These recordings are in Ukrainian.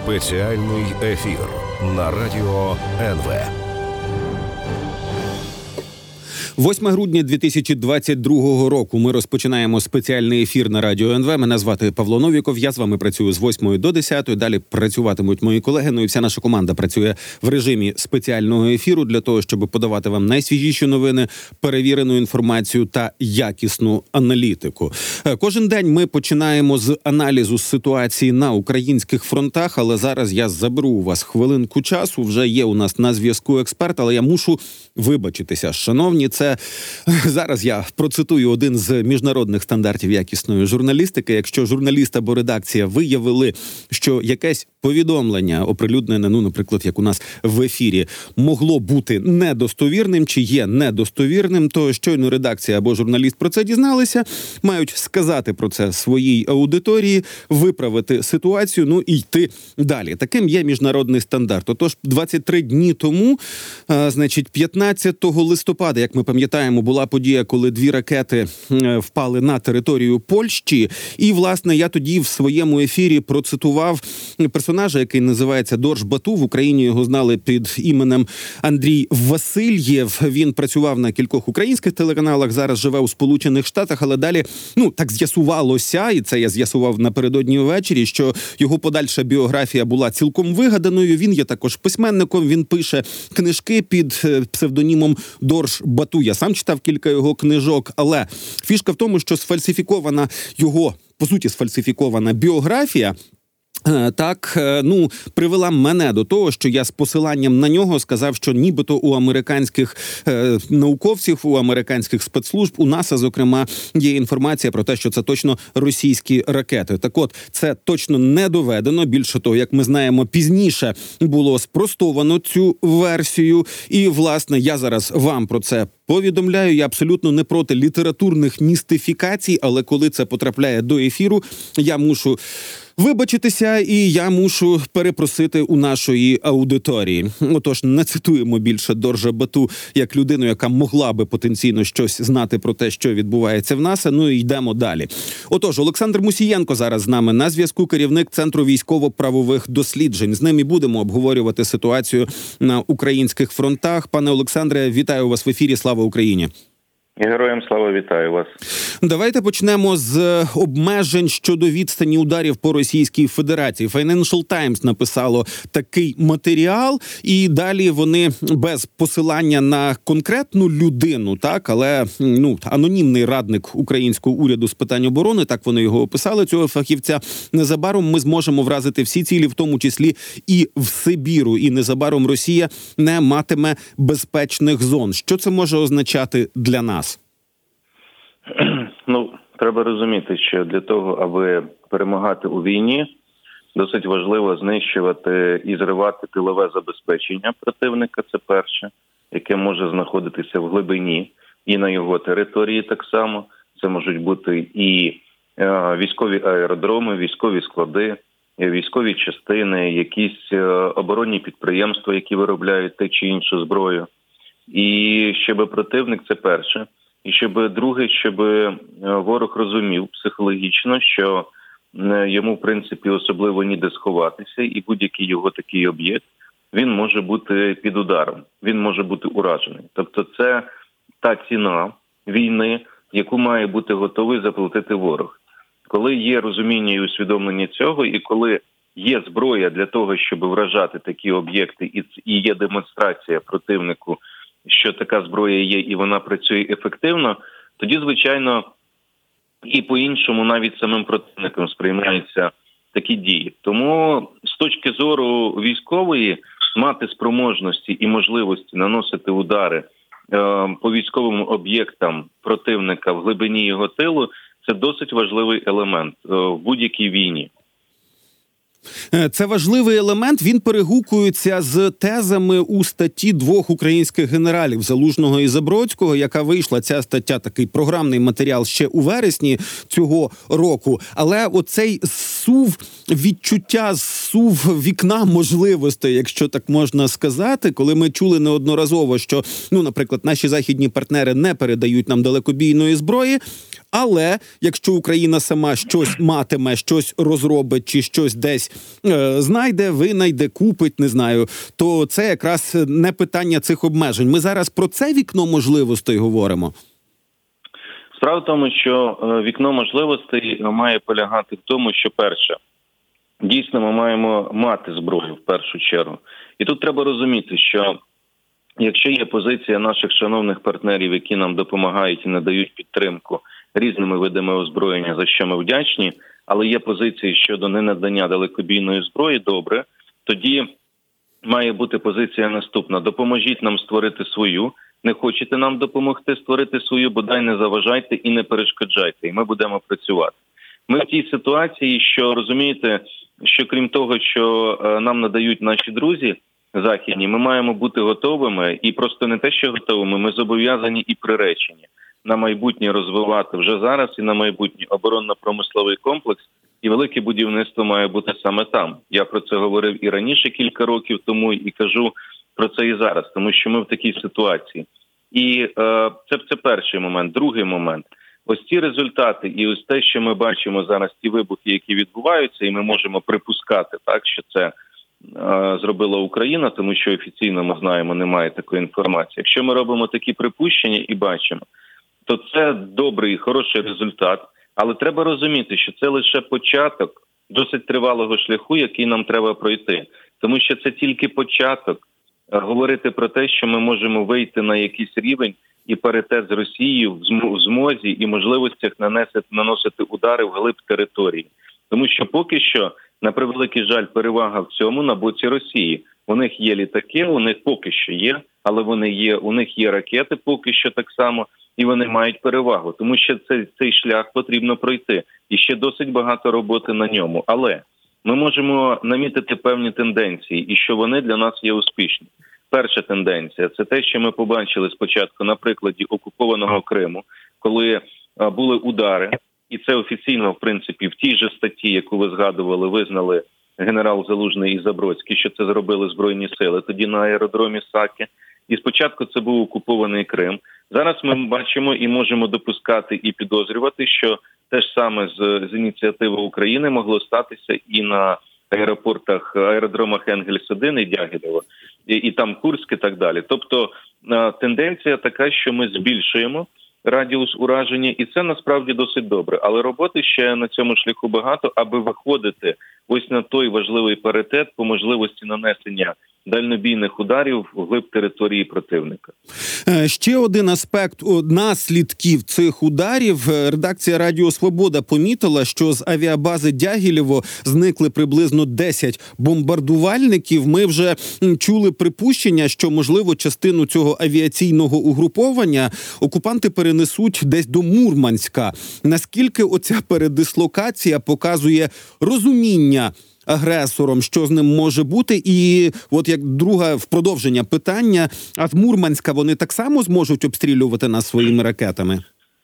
Спеціальний ефір на радіо НВ. 8 грудня 2022 року ми розпочинаємо спеціальний ефір на радіо НВ. Мене звати Павло Новіков, я з вами працюю з 8 до 10. Далі працюватимуть мої колеги, ну і вся наша команда працює в режимі спеціального ефіру для того, щоб подавати вам найсвіжіші новини, перевірену інформацію та якісну аналітику. Кожен день ми починаємо з аналізу ситуації на українських фронтах, але зараз я заберу у вас хвилинку часу. Вже є у нас на зв'язку експерт, але я мушу вибачитися. Шановні, це зараз я процитую один з міжнародних стандартів якісної журналістики. Якщо журналіст або редакція виявили, що якесь повідомлення оприлюднене, наприклад, як у нас в ефірі, могло бути недостовірним чи є недостовірним, то щойно редакція або журналіст про це дізналися, мають сказати про це своїй аудиторії, виправити ситуацію, і йти далі. Таким є міжнародний стандарт. Отож, 23 дні тому, 15 листопада, як ми пам'ятаємо, була подія, коли 2 ракети впали на територію Польщі. І, власне, я тоді в своєму ефірі процитував персонажа, який називається Дорж Бату. В Україні його знали під іменем Андрій Васильєв. Він працював на кількох українських телеканалах, зараз живе у Сполучених Штатах, але далі, так з'ясувалося, і це я з'ясував напередодні ввечері, що його подальша біографія була цілком вигаданою. Він є також письменником, він пише книжки під псевдонімом Дорж Бату. Я сам читав кілька його книжок, але фішка в тому, що сфальсифікована його, по суті, сфальсифікована біографія привела мене до того, що я з посиланням на нього сказав, що нібито у американських науковців, у американських спецслужб, у НАСА, зокрема, є інформація про те, що це точно російські ракети. Так от, це точно не доведено. Більше того, як ми знаємо, пізніше було спростовано цю версію. І, власне, я зараз вам про це повідомляю. Я абсолютно не проти літературних містифікацій, але коли це потрапляє до ефіру, я мушу вибачитися і я мушу перепросити у нашої аудиторії. Отож, не цитуємо більше Доржа Бату як людину, яка могла би потенційно щось знати про те, що відбувається в НАСА. І йдемо далі. Отож, Олександр Мусієнко зараз з нами на зв'язку, керівник Центру військово-правових досліджень. З ним і будемо обговорювати ситуацію на українських фронтах. Пане Олександре, вітаю вас в ефірі. Слава Україні! Героям слава, вітаю вас. Давайте почнемо з обмежень щодо відстані ударів по Російській Федерації. Financial Times написало такий матеріал, і далі вони без посилання на конкретну людину, але анонімний радник українського уряду з питань оборони, так вони його описали, цього фахівця. Незабаром ми зможемо вразити всі цілі, в тому числі і в Сибіру, і незабаром Росія не матиме безпечних зон. Що це може означати для нас? Треба розуміти, що для того, аби перемагати у війні, досить важливо знищувати і зривати тилове забезпечення противника, це перше, яке може знаходитися в глибині і на його території так само. Це можуть бути і військові аеродроми, військові склади, військові частини, якісь оборонні підприємства, які виробляють те чи іншу зброю. І щоб противник, це перше. І друге, щоб ворог розумів психологічно, що йому, в принципі, особливо ніде сховатися, і будь-який його такий об'єкт, він може бути під ударом, він може бути уражений. Тобто це та ціна війни, яку має бути готовий заплатити ворог. Коли є розуміння і усвідомлення цього, і коли є зброя для того, щоб вражати такі об'єкти, і є демонстрація противнику, що така зброя є і вона працює ефективно, тоді, звичайно, і по-іншому навіть самим противником сприймаються такі дії. Тому з точки зору військової мати спроможності і можливості наносити удари по військовим об'єктам противника в глибині його тилу – це досить важливий елемент в будь-якій війні. Це важливий елемент, він перегукується з тезами у статті 2 українських генералів Залужного і Забродського, яка вийшла, ця стаття, такий програмний матеріал ще у вересні цього року. Але оцей відчуття вікна можливостей, якщо так можна сказати, коли ми чули неодноразово, що, наприклад, наші західні партнери не передають нам далекобійної зброї, Але якщо Україна сама щось матиме, щось розробить чи щось десь знайде, винайде, купить, не знаю, то це якраз не питання цих обмежень. Ми зараз про це вікно можливостей говоримо. Справа в тому, що вікно можливостей має полягати в тому, що перше, дійсно ми маємо мати зброю в першу чергу. І тут треба розуміти, що якщо є позиція наших шановних партнерів, які нам допомагають і надають підтримку різними видами озброєння, за що ми вдячні, але є позиції щодо ненадання далекобійної зброї, добре, тоді має бути позиція наступна. Допоможіть нам створити свою. Не хочете нам допомогти створити свою, бодай не заважайте і не перешкоджайте, і ми будемо працювати. Ми в тій ситуації, що, розумієте, що крім того, що нам надають наші друзі західні, ми маємо бути готовими, і просто не те, що готовими, ми зобов'язані і приречені на майбутнє розвивати вже зараз і на майбутнє оборонно-промисловий комплекс, і велике будівництво має бути саме там. Я про це говорив і раніше кілька років тому, і кажу про це і зараз, тому що ми в такій ситуації. І це перший момент. Другий момент. Ось ці результати і ось те, що ми бачимо зараз, ті вибухи, які відбуваються, і ми можемо припускати, так, що це зробила Україна, тому що офіційно, ми знаємо, немає такої інформації. Якщо ми робимо такі припущення і бачимо, то це добрий і хороший результат, але треба розуміти, що це лише початок досить тривалого шляху, який нам треба пройти. Тому що це тільки початок. Говорити про те, що ми можемо вийти на якийсь рівень і паритет з Росією в змозі і можливостях наносити удари в глиб території. Тому що поки що, на превеликий жаль, перевага в цьому на боці Росії. У них є літаки, у них поки що є, але у них є ракети поки що так само, і вони мають перевагу. Тому що цей шлях потрібно пройти. І ще досить багато роботи на ньому. Але ми можемо намітити певні тенденції, і що вони для нас є успішні. Перша тенденція – це те, що ми побачили спочатку на прикладі окупованого Криму, коли були удари, і це офіційно, в принципі, в тій же статті, яку ви згадували, визнали генерал Залужний і Забродський, що це зробили Збройні сили, тоді на аеродромі Саки. І спочатку це був окупований Крим. Зараз ми бачимо і можемо допускати і підозрювати, що те ж саме з ініціативи України могло статися і на аеродромах Енгельс-1 і Дягілєво, і там Курськ і так далі. Тобто тенденція така, що ми збільшуємо радіус ураження, і це насправді досить добре. Але роботи ще на цьому шляху багато, аби виходити ось на той важливий паритет по можливості нанесення дальнобійних ударів вглиб території противника. Ще один аспект наслідків цих ударів. Редакція Радіо Свобода помітила, що з авіабази Дягілєво зникли приблизно 10 бомбардувальників. Ми вже чули припущення, що, можливо, частину цього авіаційного угруповання окупанти перенесуть десь до Мурманська. Наскільки оця передислокація показує розуміння агресором, що з ним може бути? І от як друге в продовження питання, а з Мурманська вони так само зможуть обстрілювати нас своїми ракетами?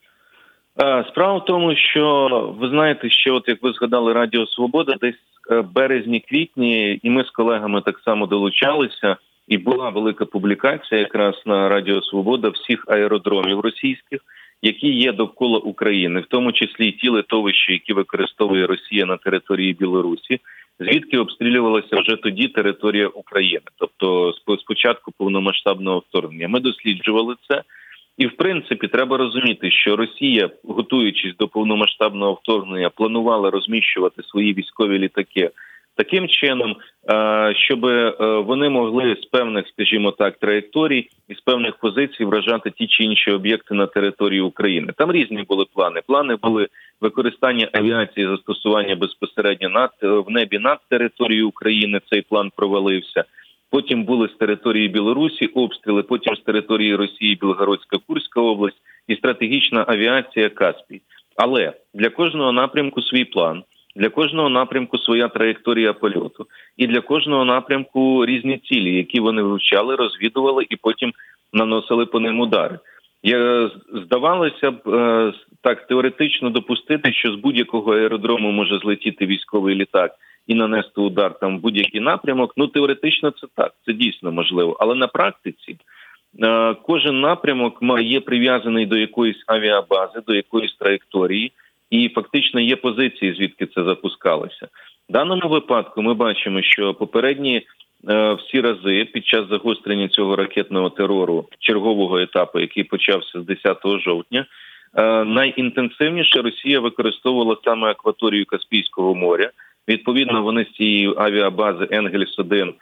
Справа в тому, що ви знаєте, що от як ви згадали Радіо Свобода, десь березні-квітні, і ми з колегами так само долучалися, і була велика публікація якраз на Радіо Свобода всіх аеродромів російських, які є довкола України, в тому числі і ті литовища, які використовує Росія на території Білорусі, звідки обстрілювалася вже тоді територія України, тобто з початку повномасштабного вторгнення. Ми досліджували це, і в принципі треба розуміти, що Росія, готуючись до повномасштабного вторгнення, планувала розміщувати свої військові літаки таким чином, щоб вони могли з певних, скажімо так, траєкторій і з певних позицій вражати ті чи інші об'єкти на території України. Там різні були плани. Плани були використання авіації, застосування безпосередньо в небі над територією України. Цей план провалився. Потім були з території Білорусі обстріли, потім з території Росії Білгородська, Курська область і стратегічна авіація Каспій. Але для кожного напрямку свій план. Для кожного напрямку своя траєкторія польоту. І для кожного напрямку різні цілі, які вони вивчали, розвідували і потім наносили по ним удари. Здавалося б, так теоретично допустити, що з будь-якого аеродрому може злетіти військовий літак і нанести удар там в будь-який напрямок. Ну, теоретично це так, це дійсно можливо. Але на практиці Кожен напрямок є прив'язаний до якоїсь авіабази, до якоїсь траєкторії, і фактично є позиції, звідки це запускалося. В даному випадку ми бачимо, що попередні всі рази під час загострення цього ракетного терору, чергового етапу, який почався з 10 жовтня, найінтенсивніше Росія використовувала саме акваторію Каспійського моря. Відповідно, вони з цієї авіабази «Енгельс-1»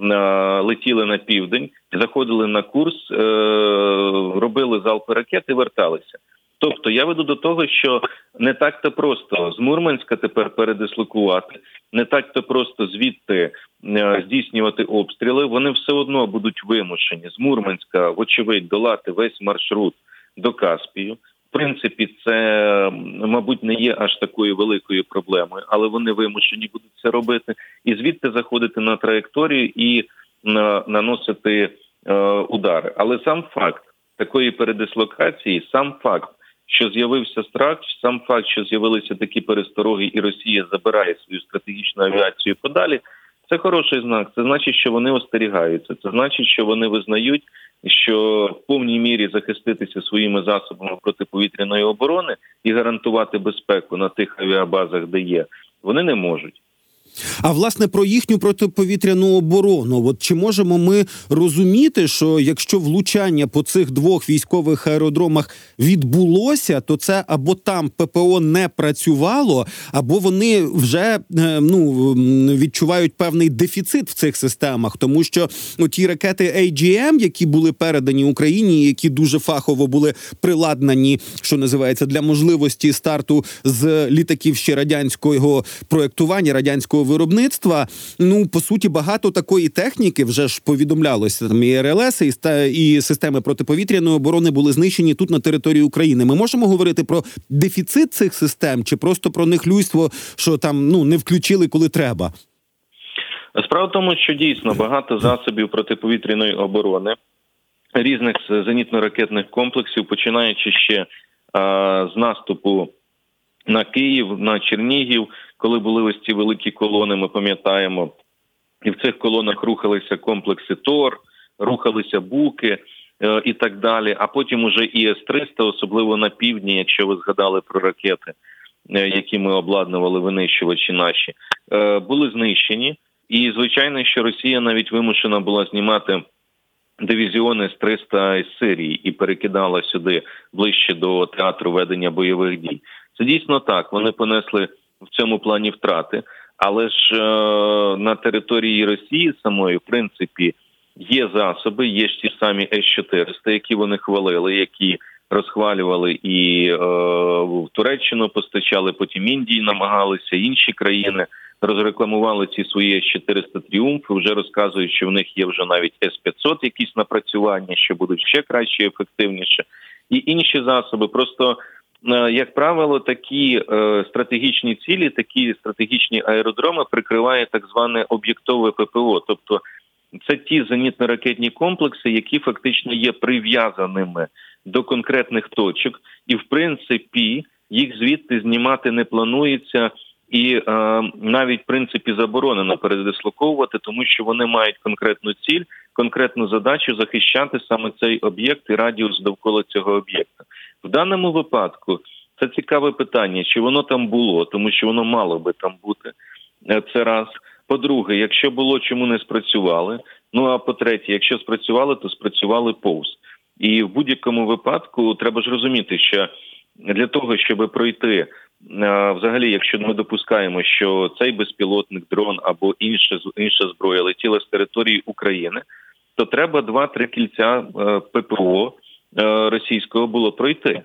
летіли на південь, заходили на курс, робили залпи ракет і верталися. Тобто я веду до того, що не так-то просто з Мурманська тепер передислокувати, не так-то просто звідти здійснювати обстріли. Вони все одно будуть вимушені з Мурманська, вочевидь, долати весь маршрут до Каспію. В принципі, це, мабуть, не є аж такою великою проблемою, але вони вимушені будуть це робити. І звідти заходити на траєкторію і наносити удари. Але сам факт такої передислокації, сам факт, що з'явився страх, сам факт, що з'явилися такі перестороги і Росія забирає свою стратегічну авіацію подалі, це хороший знак. Це значить, що вони остерігаються. Це значить, що вони визнають, що в повній мірі захиститися своїми засобами протиповітряної оборони і гарантувати безпеку на тих авіабазах, де є, вони не можуть. А, власне, про їхню протиповітряну оборону. От чи можемо ми розуміти, що якщо влучання по цих двох військових аеродромах відбулося, то це або там ППО не працювало, або вони вже відчувають певний дефіцит в цих системах, тому що ті ракети AGM, які були передані Україні, які дуже фахово були приладнані, що називається, для можливості старту з літаків ще радянського проєктування, радянського виробництва, по суті, багато такої техніки, вже ж повідомлялося, там і РЛС, і системи протиповітряної оборони були знищені тут на території України. Ми можемо говорити про дефіцит цих систем, чи просто про нехлюйство, що там, не включили, коли треба? Справа в тому, що дійсно багато засобів протиповітряної оборони, різних зенітно-ракетних комплексів, починаючи ще з наступу на Київ, на Чернігів, коли були ось ці великі колони, ми пам'ятаємо, і в цих колонах рухалися комплекси ТОР, рухалися Буки і так далі, а потім уже і С-300, особливо на півдні, якщо ви згадали про ракети, які ми обладнували, винищувачі наші, були знищені. І, звичайно, що Росія навіть вимушена була знімати дивізіони С-300 із Сирії і перекидала сюди ближче до театру ведення бойових дій. Це дійсно так, вони понесли в цьому плані втрати, але ж на території Росії самої, в принципі, є засоби, є ж ті самі С-400, які вони хвалили, які розхвалювали і в Туреччину постачали, потім Індії намагалися, інші країни розрекламували ці свої С-400 тріумфи, вже розказують, що в них є вже навіть С-500 якісь напрацювання, що будуть ще краще і ефективніше, і інші засоби. Просто, як правило, такі стратегічні цілі, такі стратегічні аеродроми прикриває так зване об'єктове ППО, тобто це ті зенітно-ракетні комплекси, які фактично є прив'язаними до конкретних точок, і в принципі їх звідти знімати не планується, і навіть в принципі заборонено передислоковувати, тому що вони мають конкретну ціль, конкретну задачу захищати саме цей об'єкт і радіус довкола цього об'єкта. В даному випадку це цікаве питання, чи воно там було, тому що воно мало би там бути. Це раз. По-друге, якщо було, чому не спрацювали? А по-третє, якщо спрацювали, то спрацювали повз. І в будь-якому випадку треба ж розуміти, що для того, щоб пройти, взагалі, якщо ми допускаємо, що цей безпілотник, дрон або інша зброя летіла з території України, то треба 2-3 кільця ППО російського було пройти.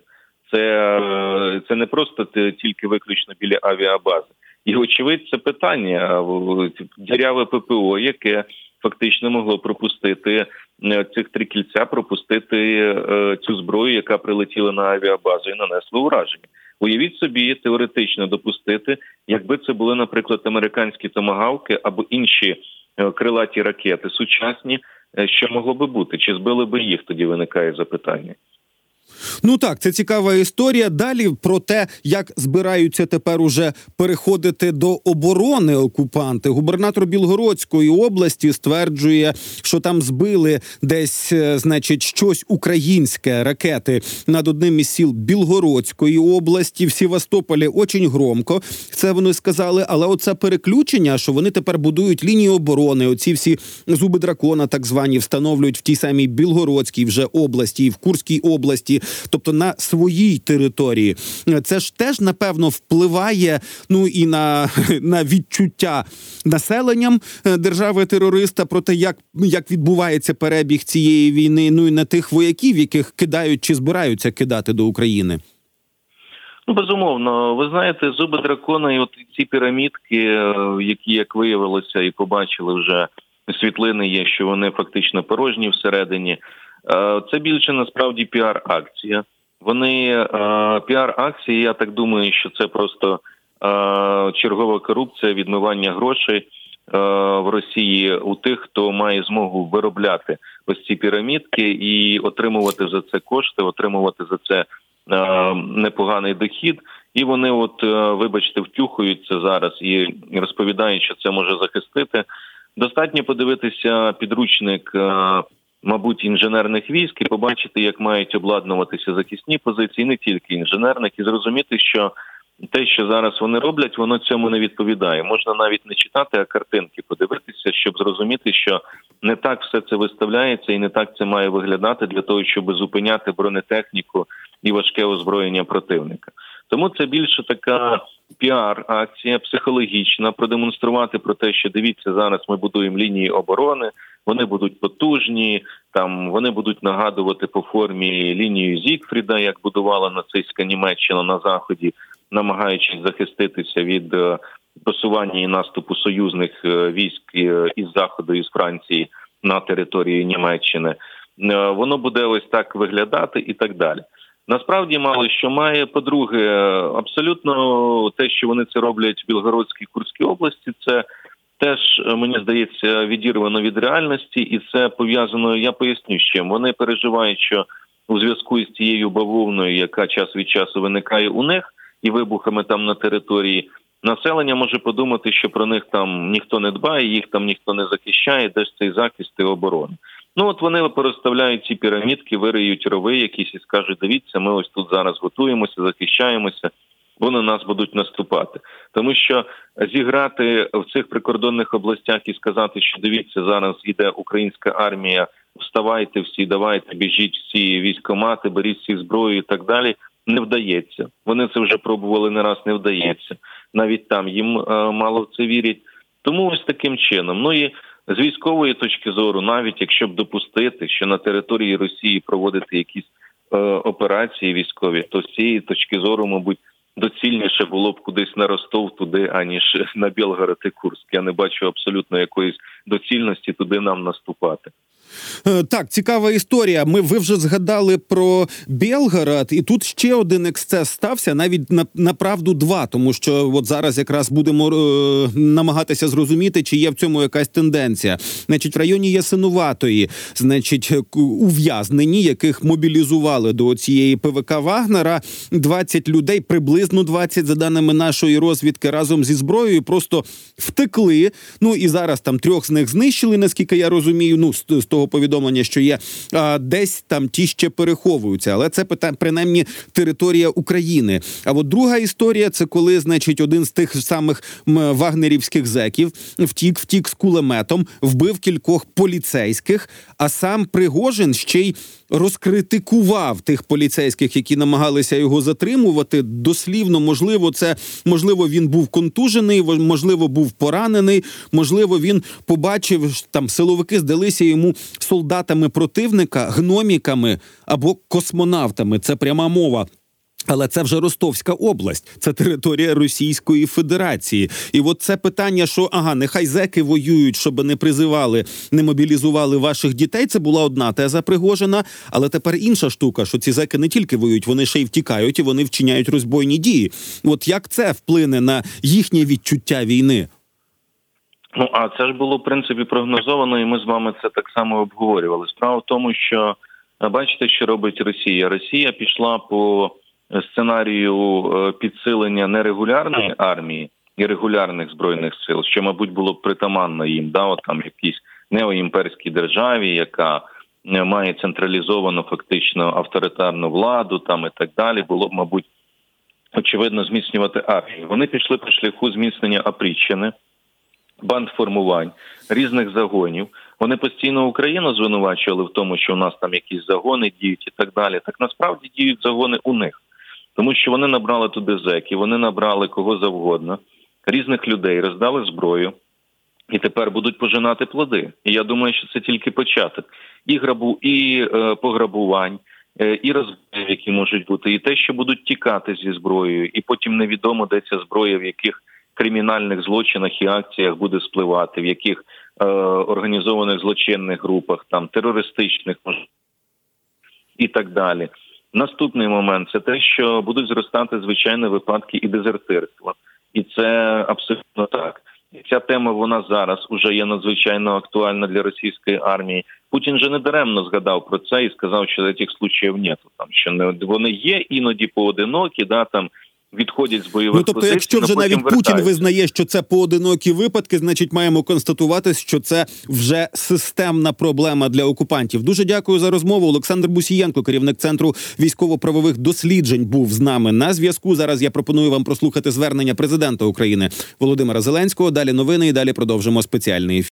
Це не просто тільки виключно біля авіабази. І, очевидь, це питання діряве ППО, яке фактично могло пропустити цих 3 кільця, пропустити цю зброю, яка прилетіла на авіабазу і нанесла ураження. Уявіть собі, теоретично допустити, якби це були, наприклад, американські томагавки або інші крилаті ракети сучасні, що могло би бути? Чи збили би їх? Тоді виникає запитання. Ну так, це цікава історія. Далі про те, як збираються тепер уже переходити до оборони окупанти. Губернатор Білгородської області стверджує, що там збили десь, значить, щось українське, ракети над одним із сіл Білгородської області. В Севастополі очень громко, це вони сказали. Але оце переключення, що вони тепер будують лінії оборони, оці всі зуби дракона так звані встановлюють в тій самій Білгородській вже області і в Курській області, тобто на своїй території. Це ж теж, напевно, впливає, ну, і на відчуття населенням держави-терориста про те, як відбувається перебіг цієї війни, ну і на тих вояків, яких кидають чи збираються кидати до України. Ну, безумовно. Ви знаєте, зуби дракона і от ці пірамідки, які, як виявилося, і побачили вже світлини є, що вони фактично порожні всередині. Це більше, насправді, піар-акція. Вони піар-акції, я так думаю, що це просто чергова корупція, відмивання грошей в Росії у тих, хто має змогу виробляти ось ці пірамідки і отримувати за це кошти, отримувати за це непоганий дохід. І вони, от, вибачте, втюхуються зараз і розповідають, що це може захистити. Достатньо подивитися підручник, мабуть, інженерних військ і побачити, як мають обладнуватися захисні позиції, не тільки інженерних, і зрозуміти, що те, що зараз вони роблять, воно цьому не відповідає. Можна навіть не читати, а картинки подивитися, щоб зрозуміти, що не так все це виставляється і не так це має виглядати для того, щоб зупиняти бронетехніку і важке озброєння противника. Тому це більше така піар-акція, психологічна, продемонструвати про те, що дивіться, зараз ми будуємо лінії оборони, вони будуть потужні, там вони будуть нагадувати по формі лінію Зігфріда, як будувала нацистська Німеччина на Заході, намагаючись захиститися від просування і наступу союзних військ із Заходу, із Франції на території Німеччини. Воно буде ось так виглядати і так далі. Насправді мало що має. По-друге, абсолютно те, що вони це роблять в Білгородській, Курській області, це теж, мені здається, відірвано від реальності, і це пов'язано, я поясню з чим. Вони переживають, що у зв'язку із цією бавовною, яка час від часу виникає у них, і вибухами там на території, населення може подумати, що про них там ніхто не дбає, їх там ніхто не захищає, де ж цей захист і оборона. Ну от вони порозставляють ці пірамідки, вириють рови якісь і скажуть, дивіться, ми ось тут зараз готуємося, захищаємося, вони нас будуть наступати. Тому що зіграти в цих прикордонних областях і сказати, що дивіться, зараз іде українська армія, вставайте всі, давайте, біжіть всі військкомати, беріть всі зброю і так далі, не вдається. Вони це вже пробували не раз, не вдається. Навіть там їм мало в це вірять. Тому ось таким чином. Ну і з військової точки зору, навіть якщо б допустити, що на території Росії проводити якісь операції військові, то з цієї точки зору, мабуть, доцільніше було б кудись на Ростов туди, аніж на Білгород і Курськ. Я не бачу абсолютно якоїсь доцільності туди нам наступати. Так, цікава історія. Ви вже згадали про Білгород, і тут ще один ексцес стався, навіть направду два, тому що от зараз якраз будемо намагатися зрозуміти, чи є в цьому якась тенденція. Значить, в районі Ясинуватої, значить, ув'язнені, яких мобілізували до цієї ПВК Вагнера, 20 людей, приблизно 20, за даними нашої розвідки, разом зі зброєю просто втекли. Ну і зараз там 3 з них знищили, наскільки я розумію, ну, з того повідомлення, що є, десь там ті ще переховуються. Але це, принаймні, територія України. А от друга історія, це коли, значить, один з тих самих вагнерівських зеків втік з кулеметом, вбив кількох поліцейських, а сам Пригожин ще й розкритикував тих поліцейських, які намагалися його затримувати. Дослівно, можливо, він був контужений, можливо, був поранений, можливо, він побачив, там силовики здалися йому солдатами противника, гноміками або космонавтами. Це пряма мова. Але це вже Ростовська область, це територія Російської Федерації. І от це питання, що, нехай зеки воюють, щоб не призивали, не мобілізували ваших дітей, це була одна теза Пригожина, але тепер інша штука, що ці зеки не тільки воюють, вони ще й втікають, і вони вчиняють розбойні дії. От як це вплине на їхнє відчуття війни? Ну, а це ж було, в принципі, прогнозовано, і ми з вами це так само обговорювали. Справа в тому, що бачите, що робить Росія. Росія пішла по сценарію підсилення нерегулярної армії і регулярних збройних сил, що, мабуть, було б притаманно їм, от там якійсь неоімперській державі, яка має централізовану фактично авторитарну владу там і так далі, було б, мабуть, очевидно зміцнювати армію. Вони пішли по шляху зміцнення опричнини, бандформувань, різних загонів. Вони постійно Україну звинувачували в тому, що у нас там якісь загони діють і так далі. Так насправді діють загони у них. Тому що вони набрали туди зеків, вони набрали кого завгодно, різних людей, роздали зброю і тепер будуть пожинати плоди. І я думаю, що це тільки початок. І пограбувань, і розбив, які можуть бути, і те, що будуть тікати зі зброєю, і потім невідомо, де ця зброя, в яких кримінальних злочинах і акціях буде спливати, в яких організованих злочинних групах, там терористичних і так далі. Наступний момент – це те, що будуть зростати звичайні випадки і дезертирства. І це абсолютно так. І ця тема, вона зараз уже є надзвичайно актуальна для російської армії. Путін же не даремно згадав про це і сказав, що цих случаїв нету. Там, що вони є іноді поодинокі, там відходять з бойових позицій. Тобто, якщо вже навіть Путін визнає, що це поодинокі випадки, значить маємо констатувати, що це вже системна проблема для окупантів. Дуже дякую за розмову. Олександр Бусієнко, керівник Центру військово-правових досліджень, був з нами на зв'язку. Зараз я пропоную вам прослухати звернення президента України Володимира Зеленського. Далі новини і далі продовжимо спеціальний ефір.